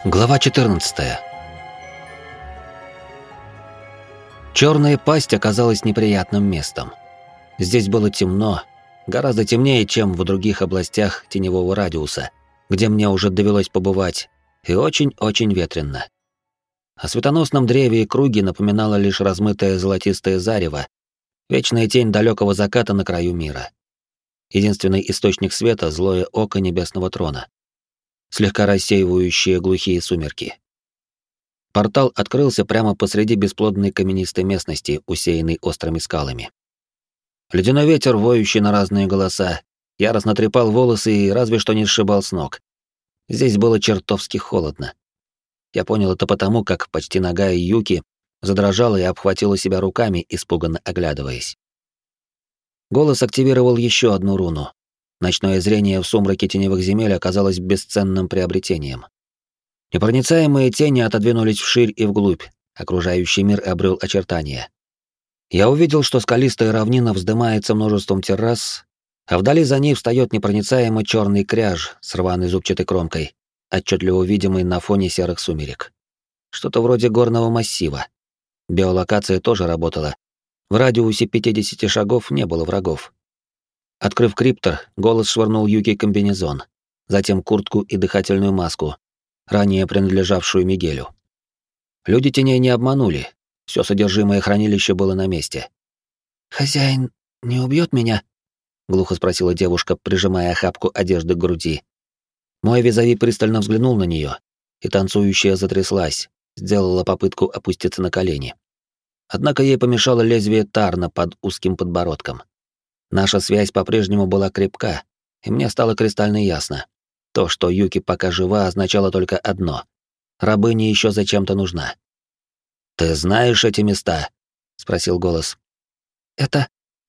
Глава 14. Черная пасть оказалась неприятным местом. Здесь было темно, гораздо темнее, чем в других областях теневого радиуса, где мне уже довелось побывать, и очень-очень ветрено. О светоносном древе и круге напоминало лишь размытое золотистое зарево, вечная тень далекого заката на краю мира. Единственный источник света — злое око небесного трона, слегка рассеивающие глухие сумерки. Портал открылся прямо посреди бесплодной каменистой местности, усеянной острыми скалами. Ледяной ветер, воющий на разные голоса, яростно трепал волосы и разве что не сшибал с ног. Здесь было чертовски холодно. Я понял это потому, как почти нагая Юки задрожала и обхватила себя руками, испуганно оглядываясь. Голос активировал еще одну руну. Ночное зрение в сумраке теневых земель оказалось бесценным приобретением. Непроницаемые тени отодвинулись вширь и вглубь, окружающий мир обрел очертания. Я увидел, что скалистая равнина вздымается множеством террас, а вдали за ней встает непроницаемый черный кряж с рваной зубчатой кромкой, отчетливо видимый на фоне серых сумерек. Что-то вроде горного массива. Биолокация тоже работала. В радиусе 50 шагов не было врагов. Открыв криптор, голос швырнул Юки комбинезон, затем куртку и дыхательную маску, ранее принадлежавшую Мигелю. Люди теней не обманули, все содержимое хранилища было на месте. «Хозяин не убьет меня?» — глухо спросила девушка, прижимая охапку одежды к груди. Мой визави пристально взглянул на нее, и танцующая затряслась, сделала попытку опуститься на колени. Однако ей помешало лезвие тарна под узким подбородком. Наша связь по-прежнему была крепка, и мне стало кристально ясно. То, что Юки пока жива, означало только одно — рабыня еще зачем-то нужна. «Ты знаешь эти места?» — спросил голос. «Это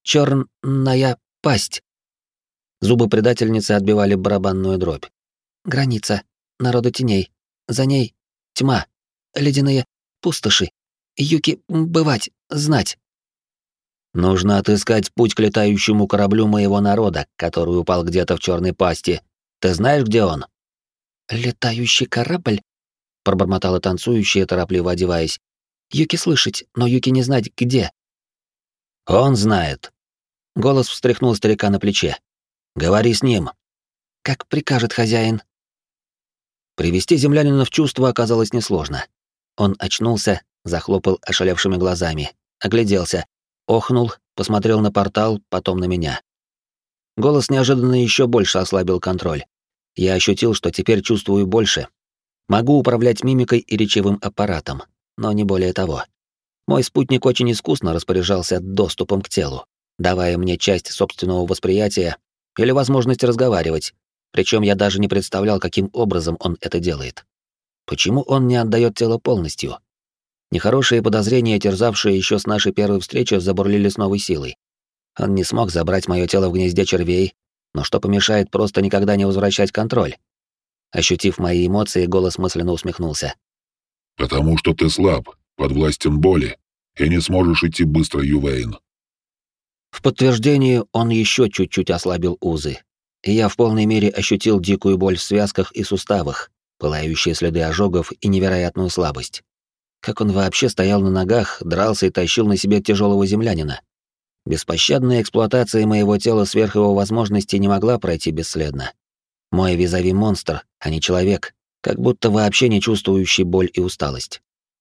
черная пасть». Зубы предательницы отбивали барабанную дробь. «Граница. Народа теней. За ней тьма. Ледяные пустоши. Юки бывать, знать». «Нужно отыскать путь к летающему кораблю моего народа, который упал где-то в черной пасти. Ты знаешь, где он?» «Летающий корабль?» — пробормотала танцующая, торопливо одеваясь. «Юки слышать, но Юки не знать, где». «Он знает». Голос встряхнул старика на плече. «Говори с ним». «Как прикажет хозяин». Привести землянина в чувство оказалось несложно. Он очнулся, захлопал ошалевшими глазами, огляделся, охнул, посмотрел на портал, потом на меня. Голос неожиданно еще больше ослабил контроль. Я ощутил, что теперь чувствую больше. Могу управлять мимикой и речевым аппаратом, но не более того. Мой спутник очень искусно распоряжался доступом к телу, давая мне часть собственного восприятия или возможность разговаривать, причем я даже не представлял, каким образом он это делает. Почему он не отдает тело полностью? Нехорошие подозрения, терзавшие еще с нашей первой встречи, забурлили с новой силой. Он не смог забрать мое тело в гнезде червей, но что помешает просто никогда не возвращать контроль? Ощутив мои эмоции, голос мысленно усмехнулся. «Потому что ты слаб, подвластен боли, и не сможешь идти быстро, Ювейн». В подтверждение он еще чуть-чуть ослабил узы, и я в полной мере ощутил дикую боль в связках и суставах, пылающие следы ожогов и невероятную слабость. Как он вообще стоял на ногах, дрался и тащил на себе тяжелого землянина? Беспощадная эксплуатация моего тела сверх его возможностей не могла пройти бесследно. Мой визави монстр, а не человек, как будто вообще не чувствующий боль и усталость.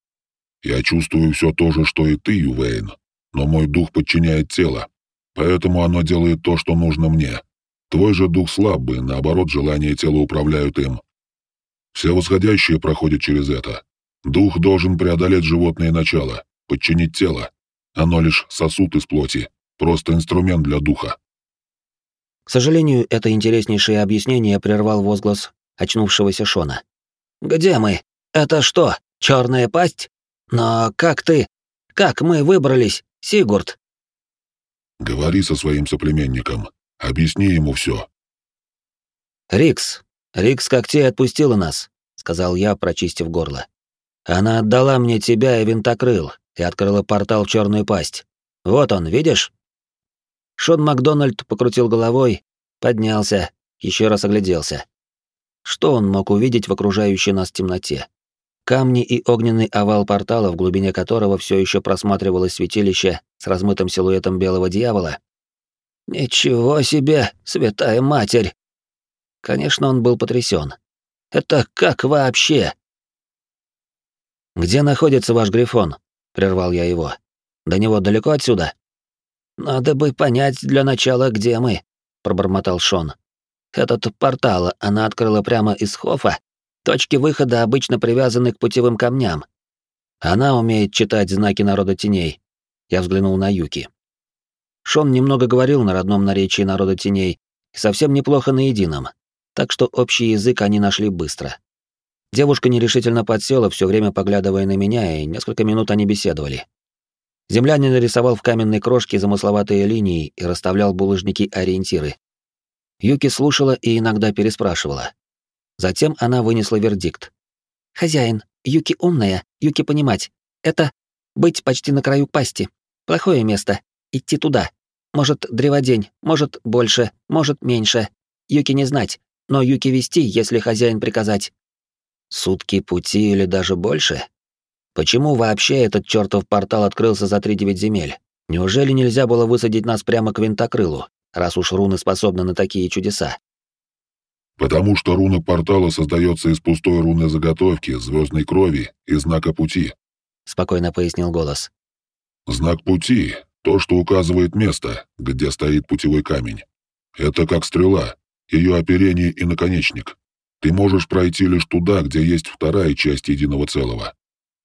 «Я чувствую все то же, что и ты, Ювейн, но мой дух подчиняет тело, поэтому оно делает то, что нужно мне. Твой же дух слабый, наоборот, желания тела управляют им. Все восходящие проходят через это. Дух должен преодолеть животное начало, подчинить тело. Оно лишь сосуд из плоти, просто инструмент для духа». К сожалению, это интереснейшее объяснение прервал возглас очнувшегося Шона. «Где мы? Это что, черная пасть? Но как ты? Как мы выбрались, Сигурд?» «Говори со своим соплеменником, объясни ему все». «Рикс когтей отпустила нас», — сказал я, прочистив горло. «Она отдала мне тебя и винтокрыл и открыла портал в черную пасть. Вот он, видишь?» Шон Макдональд покрутил головой, поднялся, еще раз огляделся. Что он мог увидеть в окружающей нас темноте? Камни и огненный овал портала, в глубине которого все еще просматривалось святилище с размытым силуэтом белого дьявола? «Ничего себе, святая матерь!» Конечно, он был потрясен. «Это как вообще?» «Где находится ваш Грифон?» — прервал я его. «До него далеко отсюда?» «Надо бы понять для начала, где мы», — пробормотал Шон. «Этот портал она открыла прямо из Хофа. Точки выхода обычно привязаны к путевым камням. Она умеет читать знаки народа теней». Я взглянул на Юки. Шон немного говорил на родном наречии народа теней и совсем неплохо на едином, так что общий язык они нашли быстро. Девушка нерешительно подсела, все время поглядывая на меня, и несколько минут они беседовали. Землянин нарисовал в каменной крошке замысловатые линии и расставлял булыжники-ориентиры. Юки слушала и иногда переспрашивала. Затем она вынесла вердикт. «Хозяин, Юки умная, Юки понимать. Это быть почти на краю пасти. Плохое место. Идти туда. Может, древодень, может, больше, может, меньше. Юки не знать, но Юки вести, если хозяин приказать». Сутки пути или даже больше? Почему вообще этот чертов портал открылся за 3-9 земель? Неужели нельзя было высадить нас прямо к винтокрылу, раз уж руны способны на такие чудеса? Потому что руна портала создается из пустой рунной заготовки, звездной крови и знака пути, Спокойно пояснил голос. Знак пути — то, что указывает место, где стоит путевой камень. Это как стрела, ее оперение и наконечник. Ты можешь пройти лишь туда, где есть вторая часть единого целого.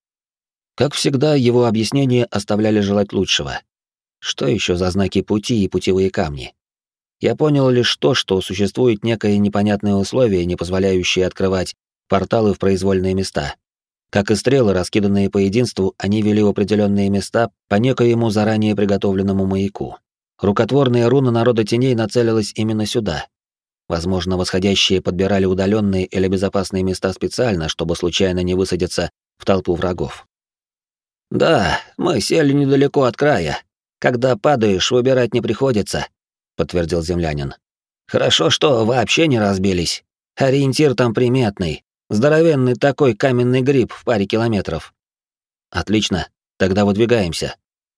Как всегда, его объяснения оставляли желать лучшего. Что еще за знаки пути и путевые камни? Я понял лишь то, что существует некое непонятное условие, не позволяющее открывать порталы в произвольные места. Как и стрелы, раскиданные по единству, они вели в определенные места по некоему заранее приготовленному маяку. Рукотворная руна народа теней нацелилась именно сюда. Возможно, восходящие подбирали удаленные или безопасные места специально, чтобы случайно не высадиться в толпу врагов. «Да, мы сели недалеко от края. Когда падаешь, выбирать не приходится», — подтвердил землянин. «Хорошо, что вообще не разбились. Ориентир там приметный. Здоровенный такой каменный гриб в паре километров». «Отлично, тогда выдвигаемся».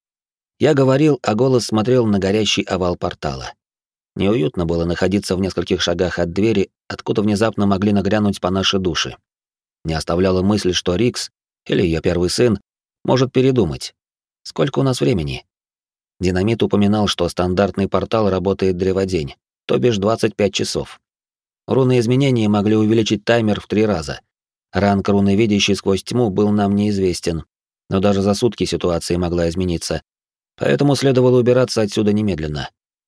Я говорил, а голос смотрел на горящий овал портала. Неуютно было находиться в нескольких шагах от двери, откуда внезапно могли нагрянуть по нашей душе. Не оставляла мысль, что Рикс, или ее первый сын, может передумать. Сколько у нас времени? Динамит упоминал, что стандартный портал работает древодень, то бишь 25 часов. Руны изменения могли увеличить таймер в 3 раза. Ранг руны, видящий сквозь тьму, был нам неизвестен, но даже за сутки ситуация могла измениться, поэтому следовало убираться отсюда немедленно.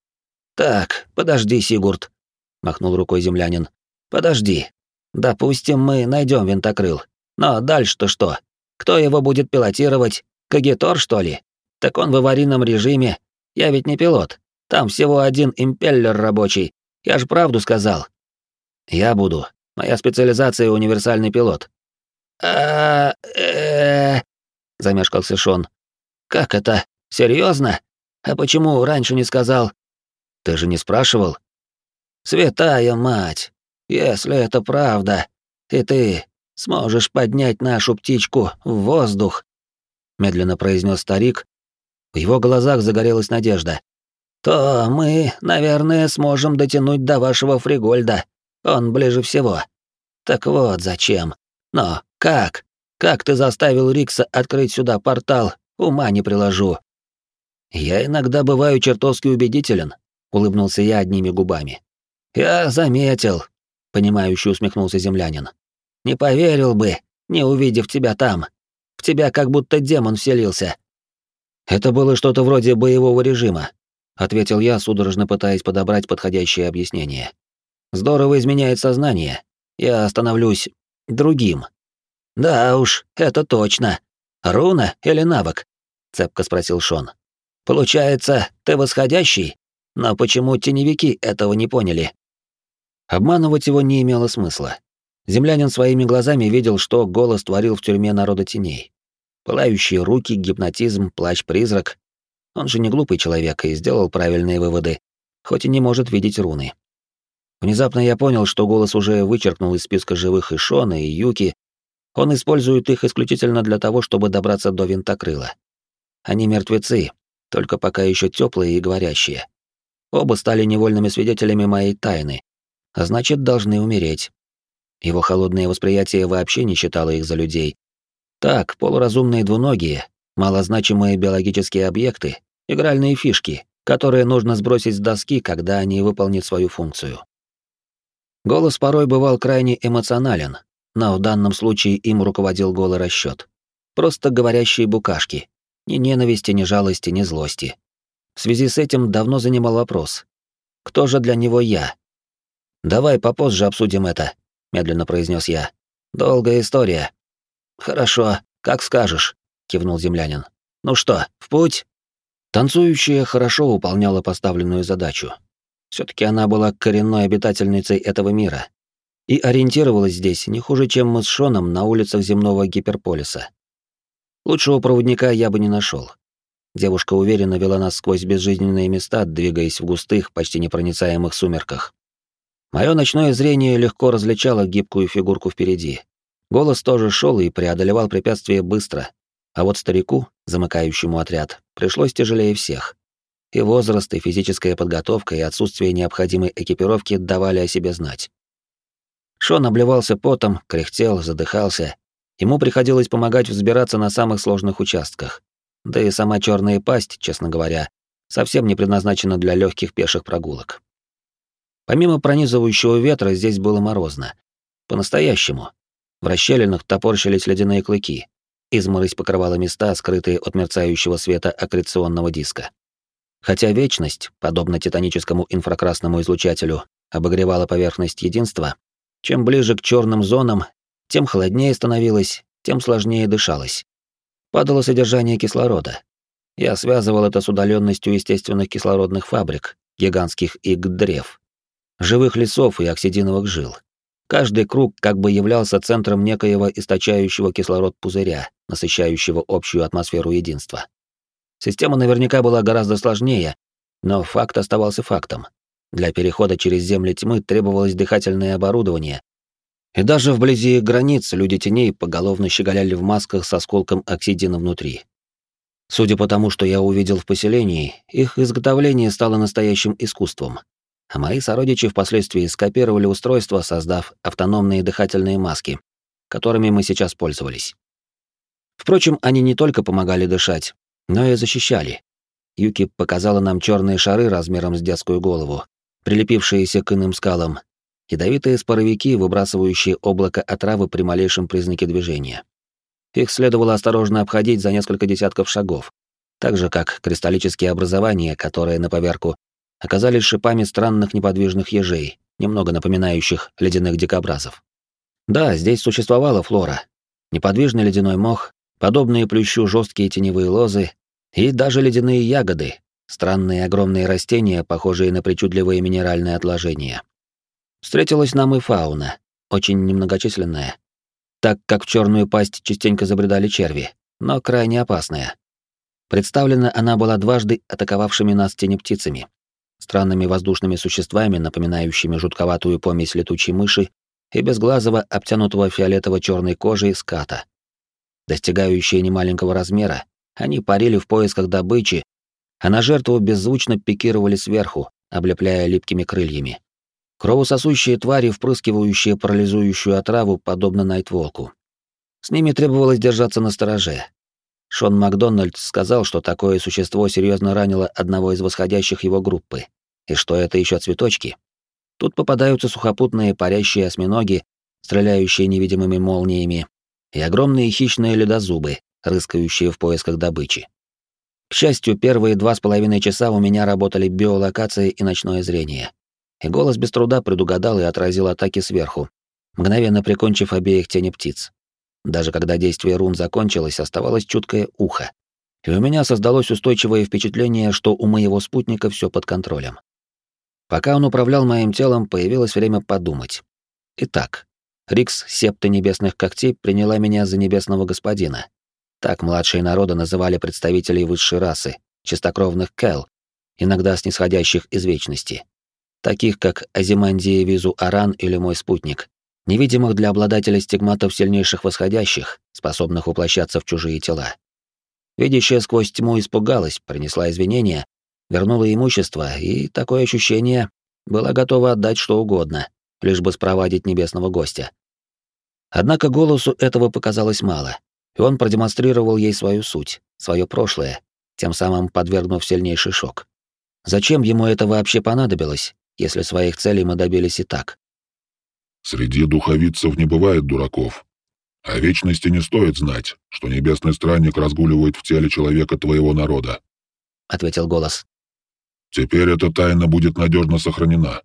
«Так, подожди, Сигурд», — махнул рукой землянин. «Подожди. Допустим, мы найдем винтокрыл. Но дальше-то что? Кто его будет пилотировать? Кагитор, что ли? Так он в аварийном режиме. Я ведь не пилот. Там всего один импеллер рабочий. Я ж правду сказал». «Я буду. Моя специализация — универсальный пилот». Замешкался Шон. «Как это? Серьезно? А почему раньше не сказал?» «Ты же не спрашивал?» «Святая мать! Если это правда, и ты сможешь поднять нашу птичку в воздух», — медленно произнес старик. В его глазах загорелась надежда. «То мы, наверное, сможем дотянуть до вашего Фригольда. Он ближе всего. Так вот зачем. Но как? Как ты заставил Рикса открыть сюда портал? Ума не приложу». «Я иногда бываю чертовски убедителен», — улыбнулся я одними губами. «Я заметил», — понимающе усмехнулся землянин. «Не поверил бы, не увидев тебя там. В тебя как будто демон вселился». «Это было что-то вроде боевого режима», — ответил я, судорожно пытаясь подобрать подходящее объяснение. «Здорово изменяет сознание. Я становлюсь другим». «Да уж, это точно. Руна или навык?» — цепко спросил Шон. «Получается, ты восходящий? Но почему теневики этого не поняли?» Обманывать его не имело смысла. Землянин своими глазами видел, что голос творил в тюрьме народа теней. Пылающие руки, гипнотизм, плащ-призрак. Он же не глупый человек и сделал правильные выводы, хоть и не может видеть руны. Внезапно я понял, что голос уже вычеркнул из списка живых и Шона, и Юки. Он использует их исключительно для того, чтобы добраться до винтокрыла. Они мертвецы, только пока еще теплые и говорящие. Оба стали невольными свидетелями моей тайны, а значит, должны умереть. Его холодное восприятие вообще не считало их за людей. Так, полуразумные двуногие, малозначимые биологические объекты, игральные фишки, которые нужно сбросить с доски, когда они выполнят свою функцию. Голос порой бывал крайне эмоционален, но в данном случае им руководил голый расчёт. Просто говорящие букашки. Ни ненависти, ни жалости, ни злости. В связи с этим давно занимал вопрос. Кто же для него я? «Давай попозже обсудим это», — медленно произнес я. «Долгая история». «Хорошо, как скажешь», — кивнул землянин. «Ну что, в путь?» Танцующая хорошо выполняла поставленную задачу. Все-таки она была коренной обитательницей этого мира и ориентировалась здесь не хуже, чем мы с Шоном на улицах земного гиперполиса. Лучшего проводника я бы не нашел. Девушка уверенно вела нас сквозь безжизненные места, двигаясь в густых, почти непроницаемых сумерках. Мое ночное зрение легко различало гибкую фигурку впереди. Голос тоже шел и преодолевал препятствия быстро, а вот старику, замыкающему отряд, пришлось тяжелее всех. И возраст, и физическая подготовка, и отсутствие необходимой экипировки давали о себе знать. Шон обливался потом, кряхтел, задыхался. Ему приходилось помогать взбираться на самых сложных участках. Да и сама черная пасть, честно говоря, совсем не предназначена для легких пеших прогулок. Помимо пронизывающего ветра, здесь было морозно. По-настоящему. В расщелинах топорщились ледяные клыки. Изморозь покрывала места, скрытые от мерцающего света аккреционного диска. Хотя вечность, подобно титаническому инфракрасному излучателю, обогревала поверхность единства, чем ближе к черным зонам, тем холоднее становилось, тем сложнее дышалось. Падало содержание кислорода. Я связывал это с удаленностью естественных кислородных фабрик, гигантских иг-древ, живых лесов и оксидиновых жил. Каждый круг как бы являлся центром некоего источающего кислород пузыря, насыщающего общую атмосферу единства. Система наверняка была гораздо сложнее, но факт оставался фактом. Для перехода через земли тьмы требовалось дыхательное оборудование, и даже вблизи границ люди теней поголовно щеголяли в масках с осколком оксидина внутри. Судя по тому, что я увидел в поселении, их изготовление стало настоящим искусством, а мои сородичи впоследствии скопировали устройство, создав автономные дыхательные маски, которыми мы сейчас пользовались. Впрочем, они не только помогали дышать, но и защищали. Юки показала нам черные шары размером с детскую голову, прилепившиеся к иным скалам, ядовитые споровики, выбрасывающие облако отравы при малейшем признаке движения. Их следовало осторожно обходить за несколько десятков шагов, так же как кристаллические образования, которые на поверку оказались шипами странных неподвижных ежей, немного напоминающих ледяных дикобразов. Да, здесь существовала флора. Неподвижный ледяной мох, подобные плющу жесткие теневые лозы и даже ледяные ягоды, странные огромные растения, похожие на причудливые минеральные отложения. Встретилась нам и фауна, очень немногочисленная, так как в черную пасть частенько забредали черви, но крайне опасная. Представлена она была дважды атаковавшими нас тенептицами, странными воздушными существами, напоминающими жутковатую помесь летучей мыши и безглазого, обтянутого фиолетово-черной кожей ската. Достигающие немаленького размера, они парили в поисках добычи, а на жертву беззвучно пикировали сверху, облепляя липкими крыльями. Кровососущие твари, впрыскивающие парализующую отраву, подобно Найтволку. С ними требовалось держаться настороже. Шон Макдональд сказал, что такое существо серьезно ранило одного из восходящих его группы, и что это еще цветочки. Тут попадаются сухопутные парящие осьминоги, стреляющие невидимыми молниями, и огромные хищные ледозубы, рыскающие в поисках добычи. К счастью, первые 2,5 часа у меня работали биолокация и ночное зрение, и голос без труда предугадал и отразил атаки сверху, мгновенно прикончив обеих тенептиц. Даже когда действие рун закончилось, оставалось чуткое ухо, и у меня создалось устойчивое впечатление, что у моего спутника все под контролем. Пока он управлял моим телом, появилось время подумать. Итак, Рикс Септы Небесных Когтей приняла меня за небесного господина. Так младшие народы называли представителей высшей расы, чистокровных Кэл, иногда снисходящих из вечности. таких как Азимандия Визу Аран или мой спутник, невидимых для обладателя стигматов сильнейших восходящих, способных воплощаться в чужие тела. Видящая сквозь тьму испугалась, принесла извинения, вернула имущество, и такое ощущение была готова отдать что угодно, лишь бы спровадить небесного гостя. Однако голосу этого показалось мало, и он продемонстрировал ей свою суть, свое прошлое, тем самым подвергнув сильнейший шок. Зачем ему это вообще понадобилось, если своих целей мы добились и так? Среди духовицев не бывает дураков. О вечности не стоит знать, что небесный странник разгуливает в теле человека твоего народа, — ответил голос. Теперь эта тайна будет надежно сохранена.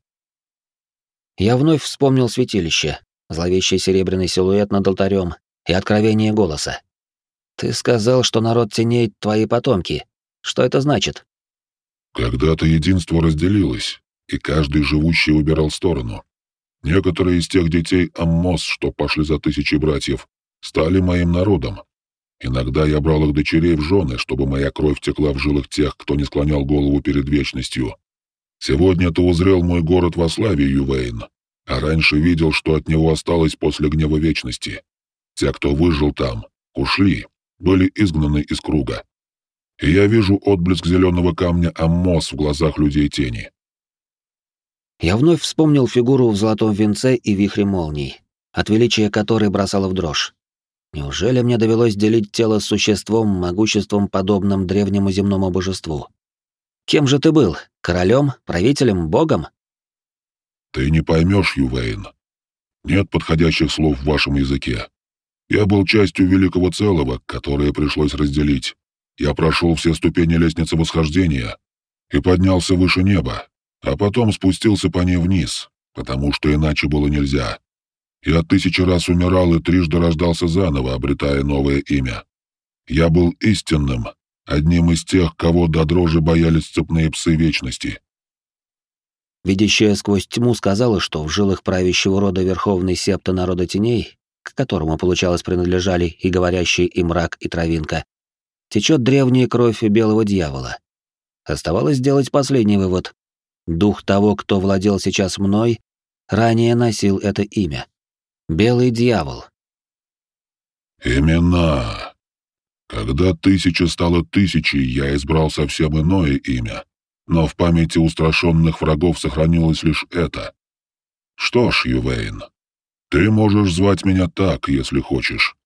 Я вновь вспомнил святилище, зловещий серебряный силуэт над алтарем и откровение голоса. Ты сказал, что народ теней — твои потомки. Что это значит? Когда-то единство разделилось, и каждый живущий выбирал сторону. Некоторые из тех детей Аммос, что пошли за 1000 братьев, стали моим народом. Иногда я брал их дочерей в жены, чтобы моя кровь текла в жилах тех, кто не склонял голову перед вечностью. Сегодня ты узрел мой город во славе, Ювейн, а раньше видел, что от него осталось после гнева вечности. Те, кто выжил там, ушли, были изгнаны из круга. И я вижу отблеск зеленого камня Аммос в глазах людей тени. Я вновь вспомнил фигуру в золотом венце и вихре молний, от величия которой бросало в дрожь. Неужели мне довелось делить тело с существом, могуществом, подобным древнему земному божеству? Кем же ты был? Королем, правителем, богом? Ты не поймешь, Ювейн. Нет подходящих слов в вашем языке. Я был частью великого целого, которое пришлось разделить. Я прошел все ступени лестницы восхождения и поднялся выше неба, а потом спустился по ней вниз, потому что иначе было нельзя. Я 1000 раз умирал и трижды рождался заново, обретая новое имя. Я был истинным, одним из тех, кого до дрожи боялись цепные псы вечности. Видящая сквозь тьму сказала, что в жилах правящего рода Верховной Септы народа теней, к которому, получалось, принадлежали и говорящие и мрак, и травинка, течет древняя кровь белого дьявола. Оставалось сделать последний вывод. Дух того, кто владел сейчас мной, ранее носил это имя. Белый дьявол. Имена. Когда 1000 стало 1000, я избрал совсем иное имя, но в памяти устрашенных врагов сохранилось лишь это. Что ж, Ювейн, ты можешь звать меня так, если хочешь.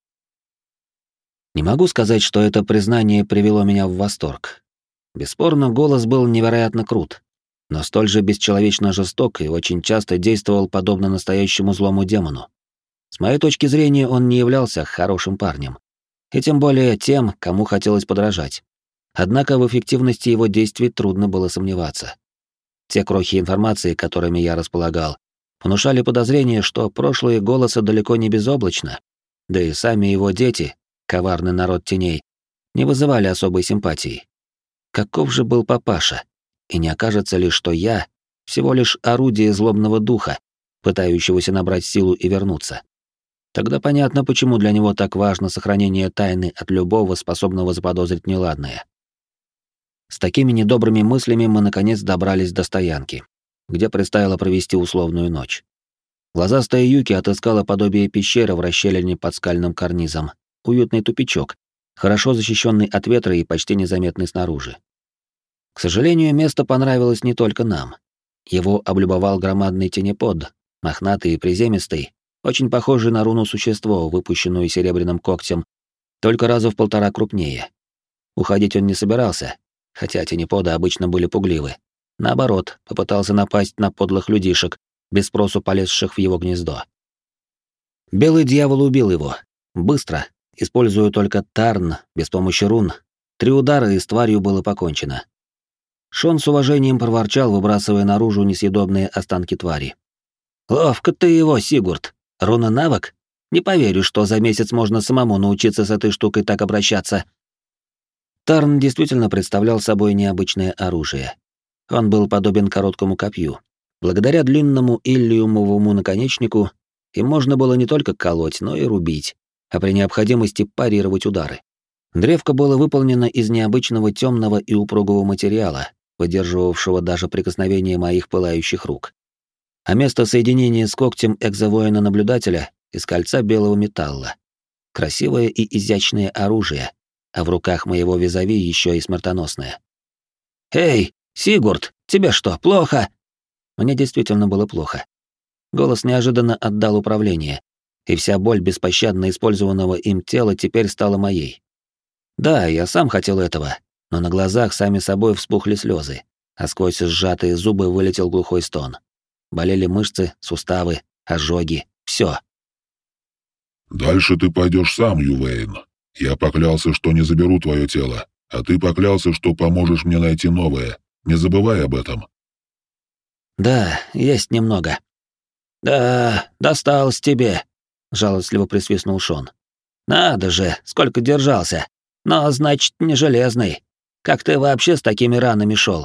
Не могу сказать, что это признание привело меня в восторг. Бесспорно, голос был невероятно крут, но столь же бесчеловечно жесток и очень часто действовал подобно настоящему злому демону. С моей точки зрения, он не являлся хорошим парнем, и тем более тем, кому хотелось подражать. Однако в эффективности его действий трудно было сомневаться. Те крохи информации, которыми я располагал, внушали подозрение, что прошлое голоса далеко не безоблачно, да и сами его дети, коварный народ теней, не вызывали особой симпатии. Каков же был папаша? И не окажется ли, что я всего лишь орудие злобного духа, пытающегося набрать силу и вернуться? Тогда понятно, почему для него так важно сохранение тайны от любого, способного заподозрить неладное. С такими недобрыми мыслями мы наконец добрались до стоянки, где предстояло провести условную ночь. Глазастая Юки отыскала подобие пещеры в расщелине под скальным карнизом, уютный тупичок, хорошо защищенный от ветра и почти незаметный снаружи. К сожалению, место понравилось не только нам. Его облюбовал громадный тенепод, мохнатый и приземистый, очень похожий на руну существо, выпущенную серебряным когтем, только раза в 1,5 крупнее. Уходить он не собирался, хотя тенеподы обычно были пугливы. Наоборот, попытался напасть на подлых людишек, без спросу полезших в его гнездо. Белый дьявол убил его. Быстро, используя только тарн, без помощи рун. 3 удара, и с тварью было покончено. Шон с уважением проворчал, выбрасывая наружу несъедобные останки твари. «Ловко ты его, Сигурд! Руна-навык? Не поверю, что за месяц можно самому научиться с этой штукой так обращаться». Тарн действительно представлял собой необычное оружие. Он был подобен короткому копью. Благодаря длинному иллиумовому наконечнику им можно было не только колоть, но и рубить, а при необходимости парировать удары. Древко было выполнено из необычного темного и упругого материала, выдерживавшего даже прикосновение моих пылающих рук. А место соединения с когтем экзовоина-наблюдателя из кольца белого металла. Красивое и изящное оружие, а в руках моего визави еще и смертоносное. «Эй, Сигурд, тебе что, плохо?» Мне действительно было плохо. Голос неожиданно отдал управление, и вся боль беспощадно использованного им тела теперь стала моей. Да, я сам хотел этого, но на глазах сами собой вспухли слезы, а сквозь сжатые зубы вылетел глухой стон. Болели мышцы, суставы, ожоги, все. «Дальше ты пойдешь сам, Ювейн. Я поклялся, что не заберу твое тело, а ты поклялся, что поможешь мне найти новое. Не забывай об этом». «Да, есть немного». «Да, досталось тебе», — жалостливо присвистнул Шон. «Надо же, сколько держался. Но, значит, не железный. Как ты вообще с такими ранами шел?»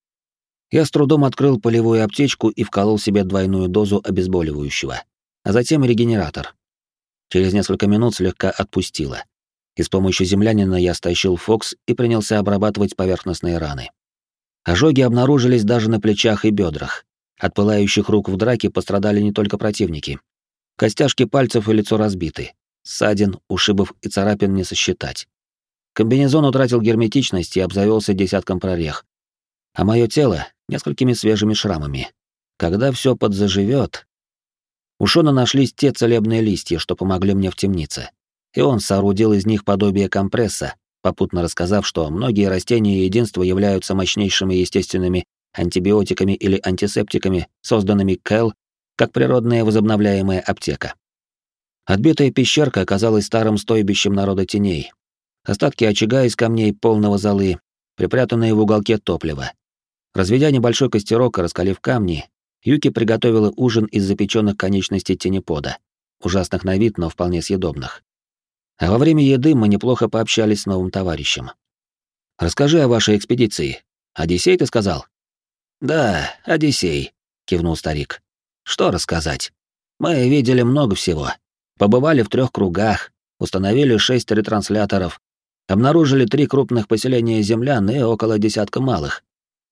Я с трудом открыл полевую аптечку и вколол себе двойную дозу обезболивающего, а затем регенератор. Через несколько минут слегка отпустило, и с помощью землянина я стащил Фокс и принялся обрабатывать поверхностные раны. Ожоги обнаружились даже на плечах и бедрах. От пылающих рук в драке пострадали не только противники. Костяшки пальцев и лицо разбиты. Ссадин, ушибов и царапин не сосчитать. Комбинезон утратил герметичность и обзавелся десятком прорех. А мое тело — несколькими свежими шрамами. Когда все подзаживет... У Шона нашлись те целебные листья, что помогли мне в темнице. И он соорудил из них подобие компресса, попутно рассказав, что многие растения единства являются мощнейшими естественными антибиотиками или антисептиками, созданными Кэл, как природная возобновляемая аптека. Отбитая пещерка оказалась старым стойбищем народа теней. Остатки очага из камней полного золы, припрятанные в уголке топлива. Разведя небольшой костерок и раскалив камни, Юки приготовила ужин из запеченных конечностей тенепода, ужасных на вид, но вполне съедобных. А во время еды мы неплохо пообщались с новым товарищем. «Расскажи о вашей экспедиции. Одиссей, ты сказал?» «Да, Одиссей», — кивнул старик. «Что рассказать? Мы видели много всего. Побывали в 3 кругах, установили 6 ретрансляторов, обнаружили 3 крупных поселения землян и около десятка малых».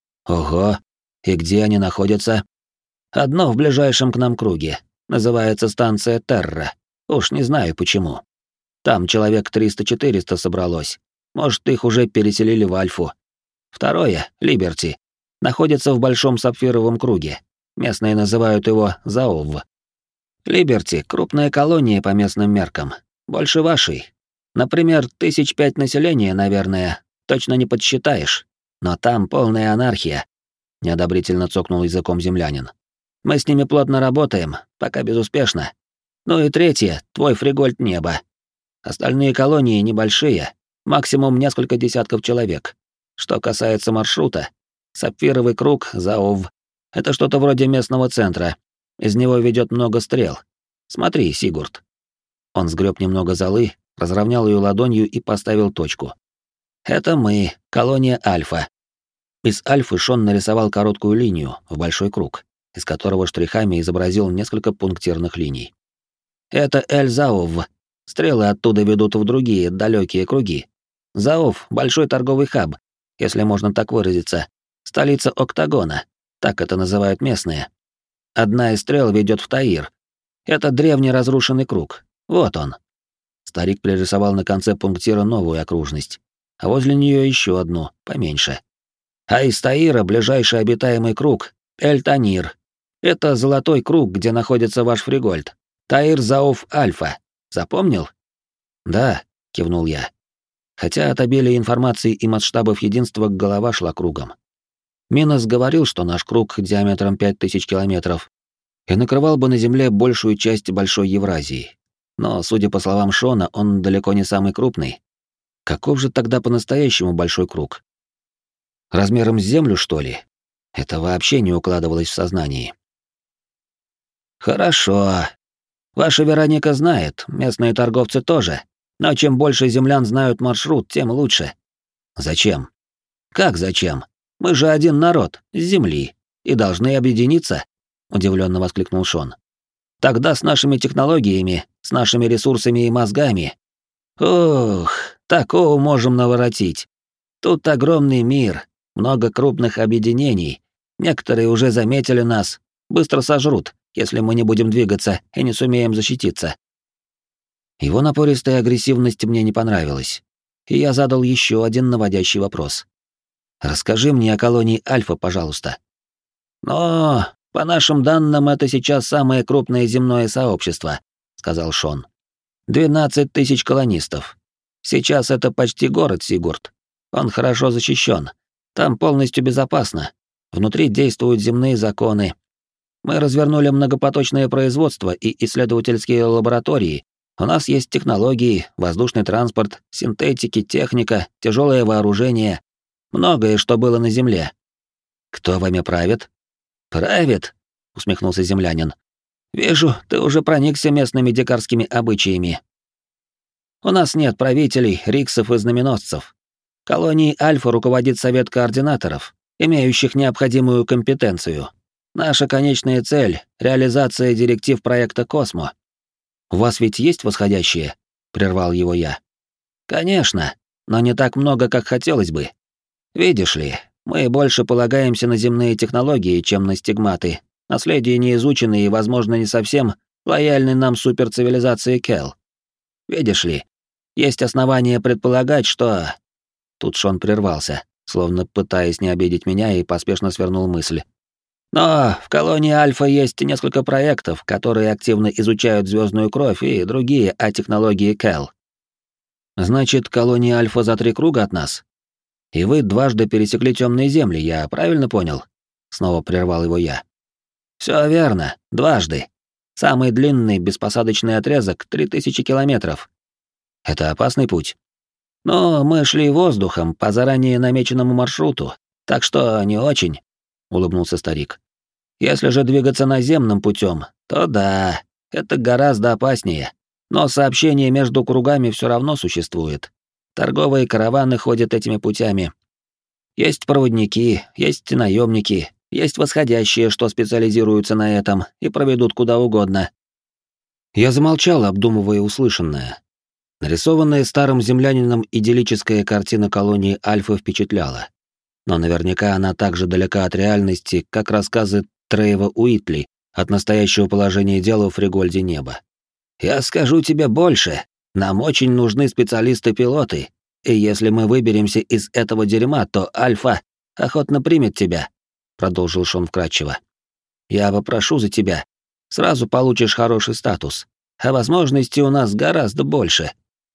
«Ого! И где они находятся?» «Одно в ближайшем к нам круге. Называется станция Терра. Уж не знаю почему. Там человек 300-400 собралось. Может, их уже переселили в Альфу. Второе, Либерти, находится в большом сапфировом круге. Местные называют его Заов. Либерти — крупная колония по местным меркам. Больше вашей. Например, 5 населения, наверное. Точно не подсчитаешь. Но там полная анархия. Неодобрительно цокнул языком землянин. Мы с ними плотно работаем, пока безуспешно. Ну и третье, твой Фригольд Небо. Остальные колонии небольшие, максимум несколько десятков человек. Что касается маршрута, Сапфировый круг, Заов. Это что-то вроде местного центра. Из него ведет много стрел. Смотри, Сигурд. Он сгреб немного золы, разровнял ее ладонью и поставил точку. Это мы, колония Альфа. Из Альфы Шон нарисовал короткую линию в большой круг, из которого штрихами изобразил несколько пунктирных линий. Это Эль-Заов. Стрелы оттуда ведут в другие, далекие круги. Заов — большой торговый хаб, если можно так выразиться. Столица Октагона, так это называют местные. Одна из стрел ведет в Таир. Это древний разрушенный круг. Вот он. Старик пририсовал на конце пунктира новую окружность, а возле нее еще одну, поменьше. А из Таира ближайший обитаемый круг — Эль-Танир. Это золотой круг, где находится ваш Фригольд. Таир-Заов-Альфа. Запомнил? Да, кивнул я. Хотя от обилия информации и масштабов единства голова шла кругом. Минос говорил, что наш круг диаметром 5000 километров и накрывал бы на Земле большую часть Большой Евразии. Но, судя по словам Шона, он далеко не самый крупный. Каков же тогда по-настоящему большой круг? Размером с Землю, что ли? Это вообще не укладывалось в сознании. Хорошо. Ваша Вероника знает, местные торговцы тоже. Но чем больше землян знают маршрут, тем лучше. Зачем? Как зачем? Мы же один народ, с Земли, и должны объединиться, удивленно воскликнул Шон. Тогда с нашими технологиями, с нашими ресурсами и мозгами. Ух, такого можем наворотить. Тут огромный мир, много крупных объединений. Некоторые уже заметили нас, быстро сожрут, если мы не будем двигаться и не сумеем защититься». Его напористая агрессивность мне не понравилась, и я задал еще один наводящий вопрос. «Расскажи мне о колонии Альфа, пожалуйста». «Но, по нашим данным, это сейчас самое крупное земное сообщество», — сказал Шон. 12 тысяч колонистов. Сейчас это почти город Сигурд. Он хорошо защищен. Там полностью безопасно. Внутри действуют земные законы. Мы развернули многопоточное производство и исследовательские лаборатории. У нас есть технологии, воздушный транспорт, синтетики, техника, тяжелое вооружение. Многое, что было на Земле. Кто вами правит? Правит? Усмехнулся землянин. Вижу, ты уже проникся местными дикарскими обычаями. У нас нет правителей, риксов и знаменосцев. Колонией Альфа руководит совет координаторов, имеющих необходимую компетенцию. Наша конечная цель — реализация директив проекта «Космо». «У вас ведь есть восходящие?» — прервал его я. «Конечно, но не так много, как хотелось бы. Видишь ли, мы больше полагаемся на земные технологии, чем на стигматы, наследие неизученное и, возможно, не совсем лояльной нам суперцивилизации Кел. Видишь ли, есть основания предполагать, что...» Тут Шон прервался, словно пытаясь не обидеть меня, и поспешно свернул мысль. «Но в колонии Альфа есть несколько проектов, которые активно изучают звездную кровь и другие технологии Кел». «Значит, колония Альфа за 3 круга от нас? И вы дважды пересекли темные земли, я правильно понял?» Снова прервал его я. «Все верно, дважды. Самый длинный беспосадочный отрезок — 3000 километров. Это опасный путь. Но мы шли воздухом по заранее намеченному маршруту, так что не очень», — улыбнулся старик. «Если же двигаться наземным путем, то да, это гораздо опаснее. Но сообщение между кругами все равно существует. Торговые караваны ходят этими путями. Есть проводники, есть наемники, есть восходящие, что специализируются на этом и проведут куда угодно». Я замолчал, обдумывая услышанное. Нарисованная старым землянином идиллическая картина колонии Альфа впечатляла. Но наверняка она так же далека от реальности, как рассказы Трейва Уитли от настоящего положения дела в Фригольде неба. «Я скажу тебе больше. Нам очень нужны специалисты-пилоты, и если мы выберемся из этого дерьма, то Альфа охотно примет тебя», — продолжил Шон вкратчиво. «Я попрошу за тебя. Сразу получишь хороший статус, а возможностей у нас гораздо больше.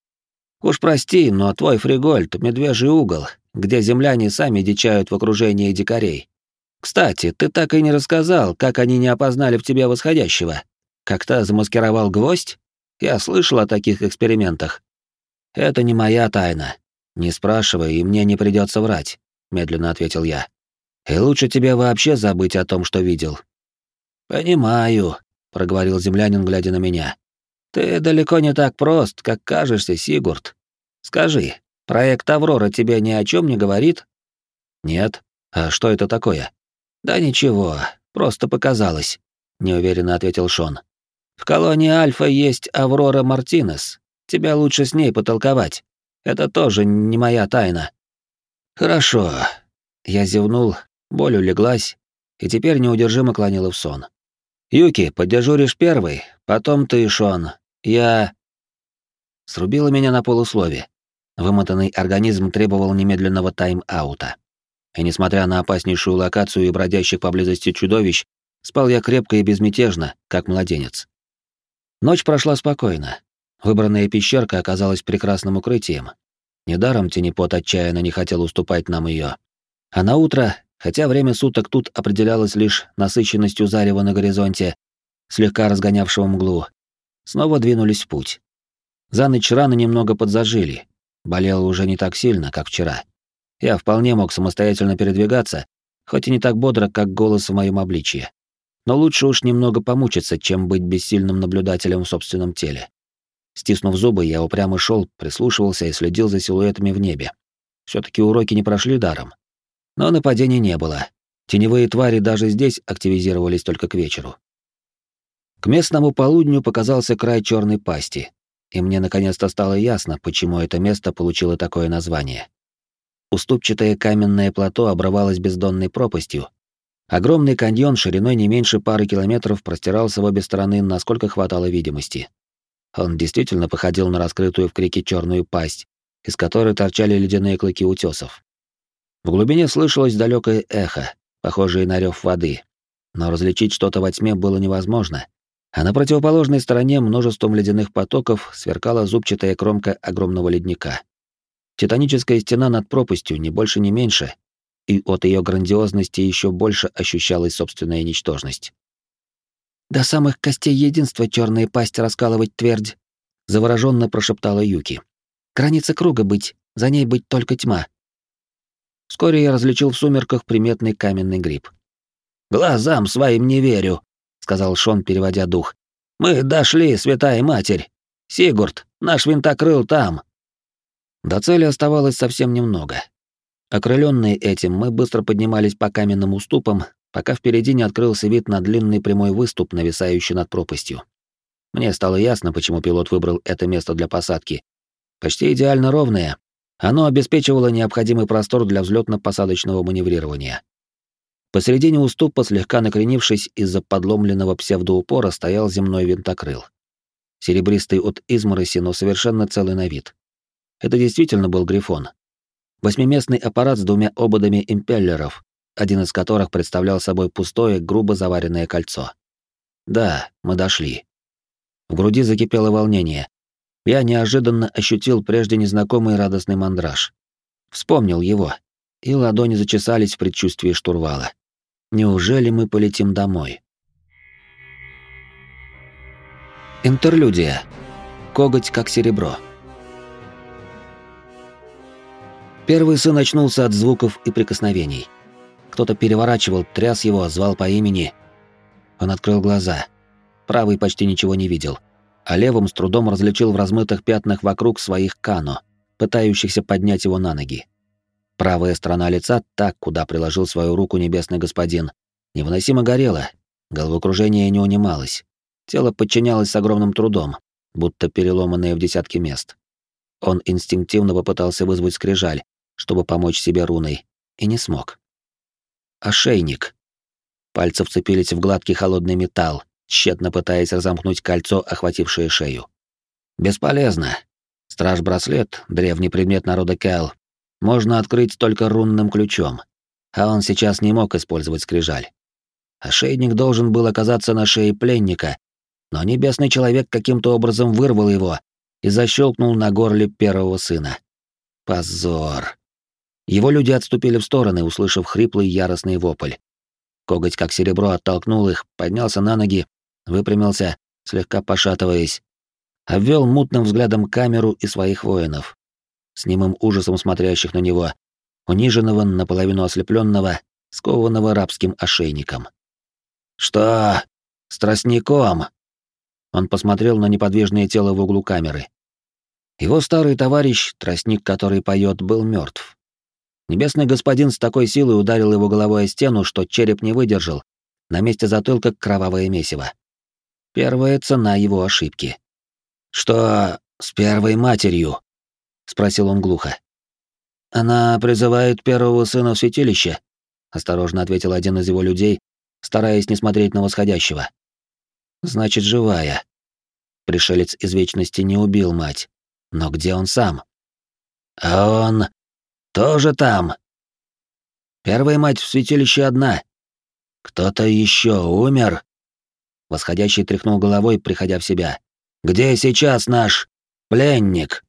Уж прости, но твой Фригольд — медвежий угол, где земляне сами дичают в окружении дикарей. Кстати, ты так и не рассказал, как они не опознали в тебе восходящего. Как-то замаскировал гвоздь? Я слышал о таких экспериментах». «Это не моя тайна. Не спрашивай, и мне не придется врать», — медленно ответил я. «И лучше тебе вообще забыть о том, что видел». «Понимаю», — проговорил землянин, глядя на меня. «Ты далеко не так прост, как кажешься, Сигурд. Скажи, проект «Аврора» тебе ни о чем не говорит?» «Нет. А что это такое?» «Да ничего, просто показалось», — неуверенно ответил Шон. «В колонии Альфа есть Аврора Мартинес. Тебе лучше с ней потолковать. Это тоже не моя тайна». «Хорошо». Я зевнул, боль улеглась, и теперь неудержимо клонила в сон. «Юки, подежуришь первый, потом ты, Шон. Я...» Срубило меня на полуслове. Вымотанный организм требовал немедленного тайм-аута. И несмотря на опаснейшую локацию и бродящих поблизости чудовищ, спал я крепко и безмятежно, как младенец. Ночь прошла спокойно. Выбранная пещерка оказалась прекрасным укрытием. Недаром тенепот отчаянно не хотел уступать нам ее. А на утро, хотя время суток тут определялось лишь насыщенностью зарева на горизонте, слегка разгонявшего мглу, снова двинулись в путь. За ночь раны немного подзажили. Болело уже не так сильно, как вчера. Я вполне мог самостоятельно передвигаться, хоть и не так бодро, как голос в моем обличье. Но лучше уж немного помучиться, чем быть бессильным наблюдателем в собственном теле. Стиснув зубы, я упрямо шел, прислушивался и следил за силуэтами в небе. Все-таки уроки не прошли даром. Но нападений не было. Теневые твари даже здесь активизировались только к вечеру. К местному полудню показался край черной пасти, и мне наконец-то стало ясно, почему это место получило такое название. Уступчатое каменное плато обрывалось бездонной пропастью. Огромный каньон шириной не меньше пары километров простирался в обе стороны, насколько хватало видимости. Он действительно походил на раскрытую в крике черную пасть, из которой торчали ледяные клыки утесов. В глубине слышалось далекое эхо, похожее на рев воды, но различить что-то во тьме было невозможно, а на противоположной стороне множеством ледяных потоков сверкала зубчатая кромка огромного ледника. Титаническая стена над пропастью, ни больше, ни меньше, и от ее грандиозности еще больше ощущалась собственная ничтожность. «До самых костей единства черная пасть раскалывать твердь», — завороженно прошептала Юки. «Граница круга быть, за ней быть только тьма». Вскоре я различил в сумерках приметный каменный гриб. «Глазам своим не верю», — сказал Шон, переводя дух. «Мы дошли, святая матерь. Сигурд, наш винтокрыл там». До цели оставалось совсем немного. Окрылённые этим, мы быстро поднимались по каменным уступам, пока впереди не открылся вид на длинный прямой выступ, нависающий над пропастью. Мне стало ясно, почему пилот выбрал это место для посадки. Почти идеально ровное, оно обеспечивало необходимый простор для взлётно-посадочного маневрирования. Посередине уступа, слегка накренившись из-за подломленного псевдоупора, стоял земной винтокрыл. Серебристый от измороси, но совершенно целый на вид. Это действительно был Грифон. Восьмиместный аппарат с двумя ободами импеллеров, один из которых представлял собой пустое, грубо заваренное кольцо. Да, мы дошли. В груди закипело волнение. Я неожиданно ощутил прежде незнакомый радостный мандраж. Вспомнил его, и ладони зачесались в предчувствии штурвала. Неужели мы полетим домой? Интерлюдия. Коготь как серебро. Первый сын очнулся от звуков и прикосновений. Кто-то переворачивал, тряс его, звал по имени. Он открыл глаза. Правый почти ничего не видел, а левым с трудом различил в размытых пятнах вокруг своих кано, пытающихся поднять его на ноги. Правая сторона лица, так, куда приложил свою руку небесный господин, невыносимо горела, головокружение не унималось. Тело подчинялось с огромным трудом, будто переломанное в десятки мест. Он инстинктивно попытался вызвать скрижаль, чтобы помочь себе руной, и не смог. Ошейник. Пальцы вцепились в гладкий холодный металл, тщетно пытаясь разомкнуть кольцо, охватившее шею. Бесполезно. Страж-браслет, древний предмет народа Кэл, можно открыть только рунным ключом, а он сейчас не мог использовать скрижаль. Ошейник должен был оказаться на шее пленника, но небесный человек каким-то образом вырвал его и защелкнул на горле первого сына. Позор. Его люди отступили в стороны, услышав хриплый яростный вопль. Коготь, как серебро, оттолкнул их, поднялся на ноги, выпрямился, слегка пошатываясь, обвел мутным взглядом камеру и своих воинов, с немым ужасом смотрящих на него, униженного, наполовину ослепленного, скованного рабским ошейником. «Что? С тростником?» Он посмотрел на неподвижное тело в углу камеры. Его старый товарищ, тростник, который поет, был мертв. Небесный господин с такой силой ударил его головой о стену, что череп не выдержал, на месте затылка кровавое месиво. Первая цена его ошибки. «Что с первой матерью?» — спросил он глухо. «Она призывает первого сына в святилище», — осторожно ответил один из его людей, стараясь не смотреть на восходящего. «Значит, живая. Пришелец из вечности не убил мать. Но где он сам?» «А он тоже там?» «Первая мать в святилище одна. Кто-то еще умер?» Восходящий тряхнул головой, приходя в себя. «Где сейчас наш пленник?»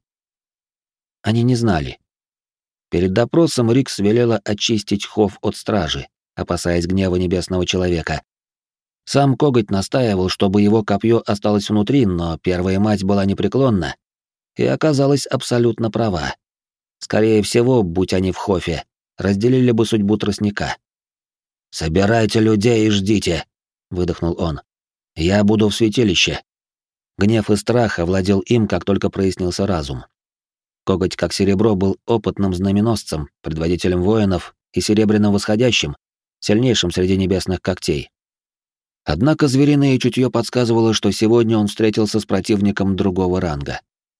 Они не знали. Перед допросом Рикс велела очистить Хов от стражи, опасаясь гнева небесного человека. Сам Коготь настаивал, чтобы его копье осталось внутри, но первая мать была непреклонна и оказалась абсолютно права. Скорее всего, будь они в Хофе, разделили бы судьбу тростника. «Собирайте людей и ждите», — выдохнул он. «Я буду в святилище». Гнев и страх овладел им, как только прояснился разум. Коготь, как серебро, был опытным знаменосцем, предводителем воинов и серебряным восходящим, сильнейшим среди небесных когтей. Однако звериное чутье подсказывало, что сегодня он встретился с противником другого ранга.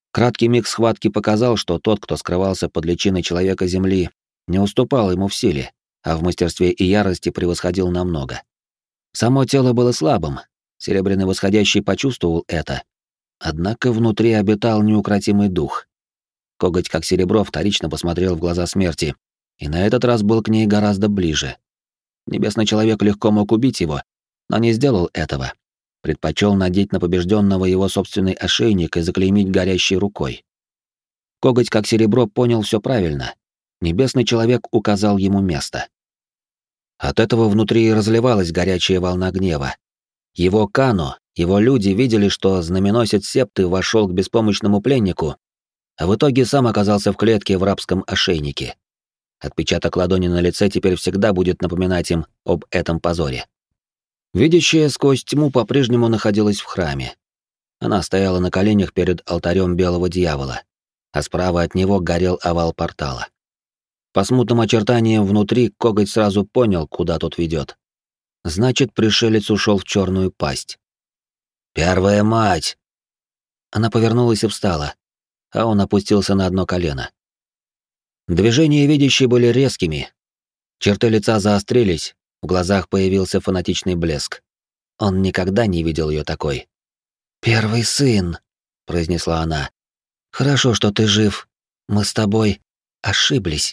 Краткий миг схватки показал, что тот, кто скрывался под личиной человека Земли, не уступал ему в силе, а в мастерстве и ярости превосходил намного. Само тело было слабым, Серебряный Восходящий почувствовал это. Однако внутри обитал неукротимый дух. Коготь, как серебро, вторично посмотрел в глаза смерти, и на этот раз был к ней гораздо ближе. Небесный человек легко мог убить его, но не сделал этого. Предпочел надеть на побежденного его собственный ошейник и заклеймить горящей рукой. Коготь, как серебро, понял все правильно. Небесный человек указал ему место. От этого внутри разливалась горячая волна гнева. Его Кано, его люди видели, что знаменосец Септы вошел к беспомощному пленнику, а в итоге сам оказался в клетке в рабском ошейнике. Отпечаток ладони на лице теперь всегда будет напоминать им об этом позоре. Видящая сквозь тьму по-прежнему находилась в храме. Она стояла на коленях перед алтарем белого дьявола, а справа от него горел овал портала. По смутным очертаниям внутри Коготь сразу понял, куда тот ведет. Значит, пришелец ушел в черную пасть. «Первая мать!» Она повернулась и встала, а он опустился на одно колено. Движения видящей были резкими. Черты лица заострились, в глазах появился фанатичный блеск. Он никогда не видел ее такой. «Первый сын», — произнесла она. «Хорошо, что ты жив. Мы с тобой ошиблись».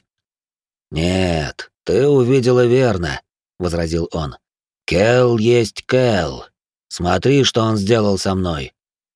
«Нет, ты увидела верно», — возразил он. «Кел есть Кел. Смотри, что он сделал со мной».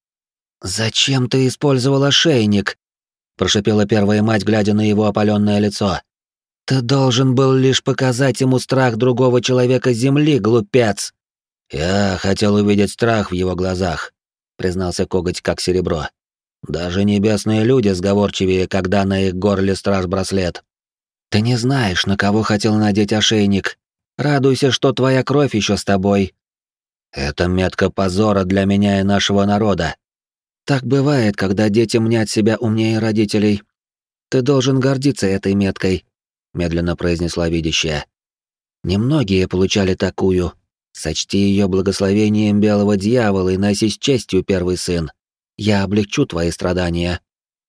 «Зачем ты использовал ошейник?» — прошипела первая мать, глядя на его опаленное лицо. «Ты должен был лишь показать ему страх другого человека Земли, глупец!» «Я хотел увидеть страх в его глазах», — признался Коготь как серебро. «Даже небесные люди сговорчивее, когда на их горле страж-браслет». «Ты не знаешь, на кого хотел надеть ошейник. Радуйся, что твоя кровь еще с тобой». «Это метка позора для меня и нашего народа». «Так бывает, когда дети мнят себя умнее родителей. Ты должен гордиться этой меткой», — медленно произнесла видящая. «Немногие получали такую. Сочти ее благословением белого дьявола и носи с честью, первый сын. Я облегчу твои страдания».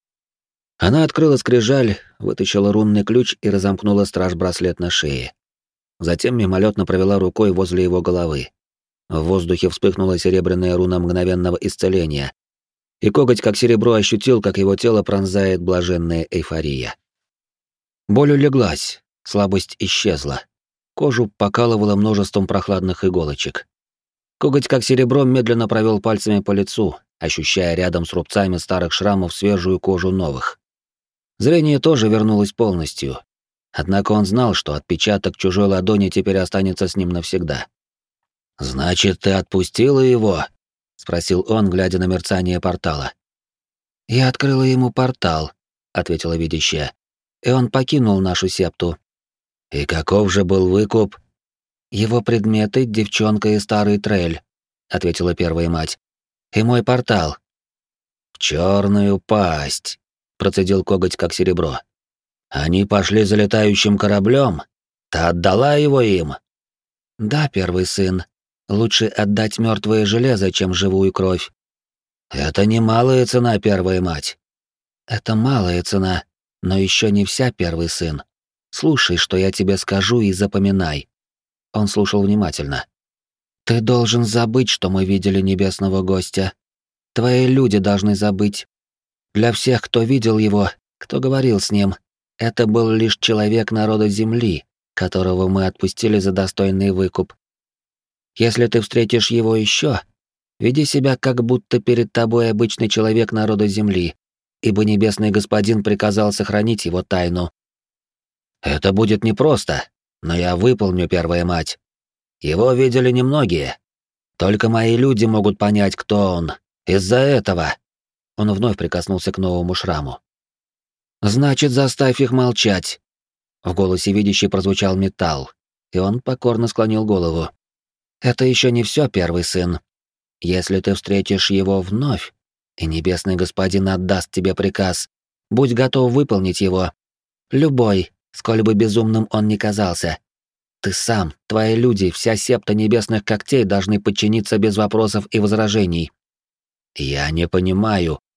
Она открыла скрижаль, вытащила рунный ключ и разомкнула страж-браслет на шее. Затем мимолетно провела рукой возле его головы. В воздухе вспыхнула серебряная руна мгновенного исцеления, и Коготь как серебро ощутил, как его тело пронзает блаженная эйфория. Боль улеглась, слабость исчезла. Кожу покалывало множеством прохладных иголочек. Коготь как серебро медленно провел пальцами по лицу, ощущая рядом с рубцами старых шрамов свежую кожу новых. Зрение тоже вернулось полностью. Однако он знал, что отпечаток чужой ладони теперь останется с ним навсегда. «Значит, ты отпустила его?» — спросил он, глядя на мерцание портала. «Я открыла ему портал», — ответила видящая, — «и он покинул нашу септу». «И каков же был выкуп?» «Его предметы, девчонка и старый трель», — ответила первая мать. «И мой портал». «В черную пасть», — процедил Коготь как серебро. «Они пошли за летающим кораблем? Ты отдала его им?» «Да, первый сын. Лучше отдать мертвое железо, чем живую кровь». «Это немалая цена, первая мать». «Это малая цена, но еще не вся, первый сын. Слушай, что я тебе скажу, и запоминай». Он слушал внимательно. «Ты должен забыть, что мы видели небесного гостя. Твои люди должны забыть. Для всех, кто видел его, кто говорил с ним, это был лишь человек народа Земли, которого мы отпустили за достойный выкуп. Если ты встретишь его еще, веди себя, как будто перед тобой обычный человек народа Земли, ибо небесный господин приказал сохранить его тайну». «Это будет непросто, но я выполню, первая мать. Его видели немногие. Только мои люди могут понять, кто он. Из-за этого...» Он вновь прикоснулся к новому шраму. «Значит, заставь их молчать». В голосе видящей прозвучал металл, и он покорно склонил голову. «Это еще не все, первый сын. Если ты встретишь его вновь, и небесный господин отдаст тебе приказ, будь готов выполнить его. Любой, сколь бы безумным он ни казался. Ты сам, твои люди, вся септа небесных когтей должны подчиниться без вопросов и возражений». «Я не понимаю».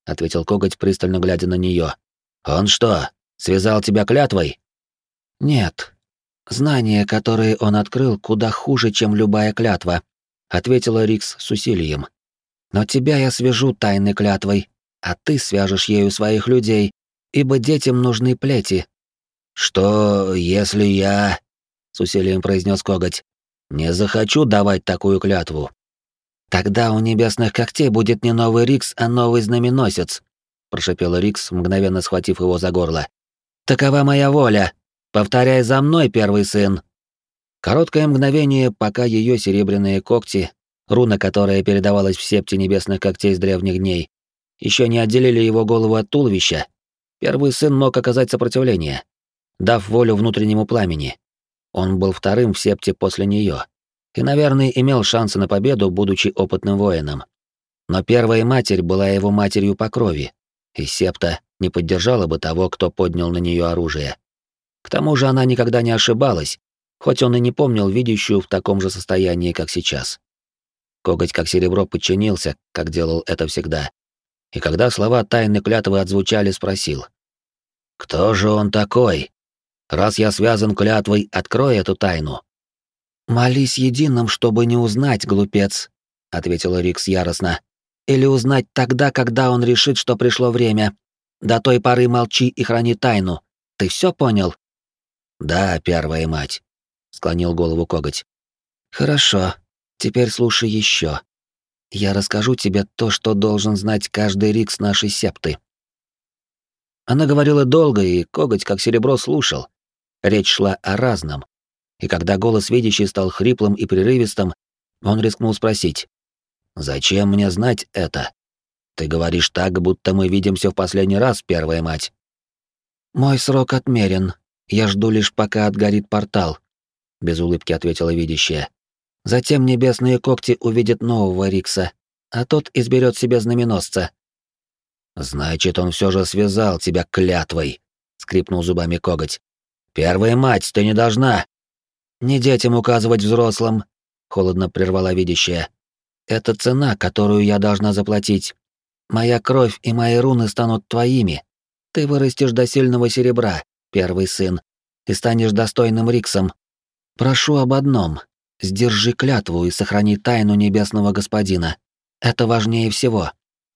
— ответил коготь, пристально глядя на нее. «Он что, связал тебя клятвой?» «Нет. Знания, которые он открыл, куда хуже, чем любая клятва», — ответила Рикс с усилием. «Но тебя я свяжу тайной клятвой, а ты свяжешь ею своих людей, ибо детям нужны плети». «Что, если я...» — с усилием произнес коготь. «Не захочу давать такую клятву». «Тогда у небесных когтей будет не новый Рикс, а новый знаменосец», — прошипела Рикс, мгновенно схватив его за горло. «Такова моя воля. Повторяй за мной, первый сын». Короткое мгновение, пока ее серебряные когти, руна, которая передавалась в септе небесных когтей с древних дней, еще не отделили его голову от туловища, первый сын мог оказать сопротивление, дав волю внутреннему пламени. Он был вторым в септе после нее и, наверное, имел шансы на победу, будучи опытным воином. Но первая матерь была его матерью по крови, и септа не поддержала бы того, кто поднял на нее оружие. К тому же она никогда не ошибалась, хоть он и не помнил видящую в таком же состоянии, как сейчас. Коготь как серебро подчинился, как делал это всегда. И когда слова тайной клятвы отзвучали, спросил: «Кто же он такой? Раз я связан клятвой, открой эту тайну». «Молись единым, чтобы не узнать, глупец», — ответила Рикс яростно. «Или узнать тогда, когда он решит, что пришло время. До той поры молчи и храни тайну. Ты все понял?» «Да, первая мать», — склонил голову коготь. «Хорошо. Теперь слушай еще. Я расскажу тебе то, что должен знать каждый Рикс нашей септы». Она говорила долго, и коготь, как серебро, слушал. Речь шла о разном. И когда голос видящий стал хриплым и прерывистым, он рискнул спросить: «Зачем мне знать это? Ты говоришь так, будто мы видимся в последний раз, первая мать». «Мой срок отмерен. Я жду лишь, пока отгорит портал», — без улыбки ответила видящая. «Затем небесные когти увидят нового Рикса, а тот изберет себе знаменосца». «Значит, он все же связал тебя клятвой», — скрипнул зубами коготь. «Первая мать, ты не должна!» «Не детям указывать взрослым», — холодно прервала видящая. «Это цена, которую я должна заплатить. Моя кровь и мои руны станут твоими. Ты вырастешь до сильного серебра, первый сын, и станешь достойным Риксом. Прошу об одном. Сдержи клятву и сохрани тайну небесного господина. Это важнее всего».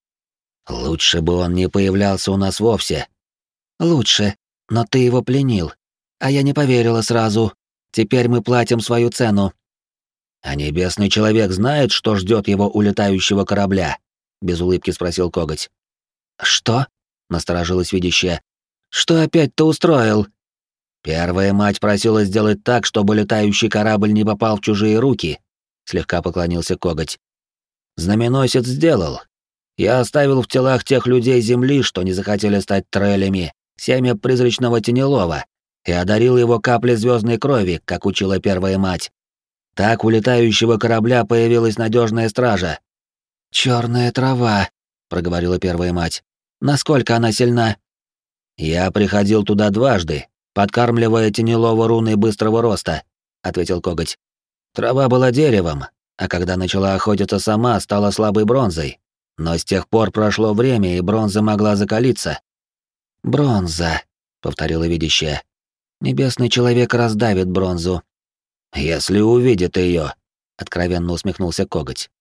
«Лучше бы он не появлялся у нас вовсе». «Лучше, но ты его пленил. А я не поверила сразу. Теперь мы платим свою цену». «А небесный человек знает, что ждет его у летающего корабля?» — без улыбки спросил коготь. «Что?» — насторожилась видящая. «Что опять ты устроил?» «Первая мать просила сделать так, чтобы летающий корабль не попал в чужие руки», — слегка поклонился коготь. «Знаменосец сделал. Я оставил в телах тех людей Земли, что не захотели стать трелями, семя призрачного тенелова, и одарил его каплей звездной крови, как учила первая мать. Так у летающего корабля появилась надежная стража». «Черная трава», — проговорила первая мать. «Насколько она сильна?» «Я приходил туда дважды, подкармливая тенелова руной быстрого роста», — ответил коготь. «Трава была деревом, а когда начала охотиться сама, стала слабой бронзой. Но с тех пор прошло время, и бронза могла закалиться». «Бронза», — повторила видящая. «Небесный человек раздавит бронзу». «Если увидит ее», — откровенно усмехнулся коготь.